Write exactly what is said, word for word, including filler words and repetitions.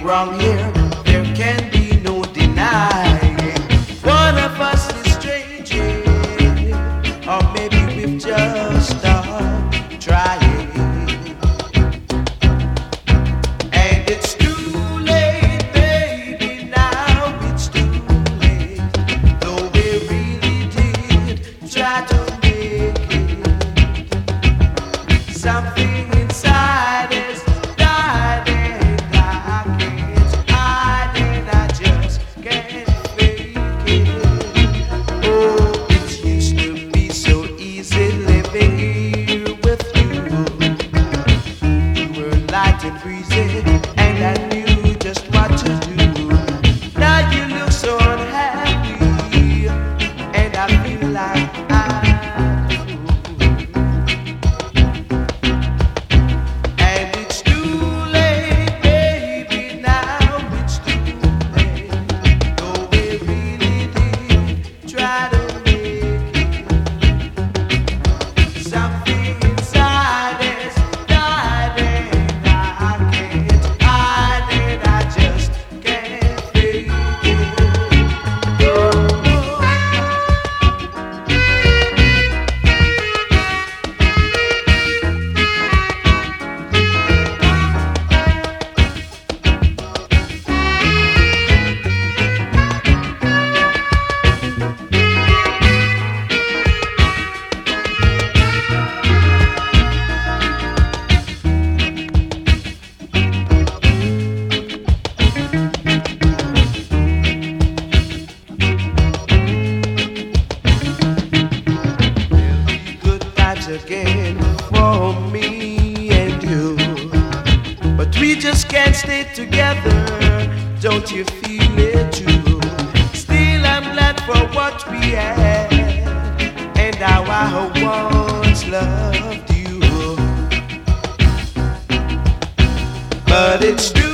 wrong here, there can be no denying. One of us is strange, or maybe we've just stopped trying. And it's too late, baby, now it's too late. Though we really did try to make it, something inside is died and I can't hide and I just can't fake it. Oh, it used to be so easy living here with you. You were light and breezy and I knew just what to do. Now you look so unhappy and I feel like I and it's too late, baby, now it's too late. Though we really did try to make it, something inside has died and I can't hide and I just can't fake it. Oh, good times again for me and you, but we just can't stay together. Don't you feel it too? Still, I'm glad for what we had and how I once loved you. But it's true.